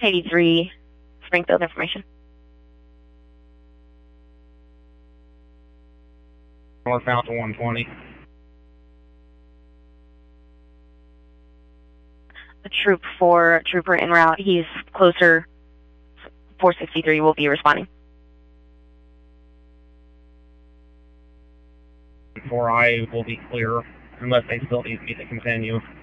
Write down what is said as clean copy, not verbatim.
683 Springfield information. Northbound to 120. The trooper en route. He's closer. 463 will be responding. 4I will be clear unless they still need me to continue.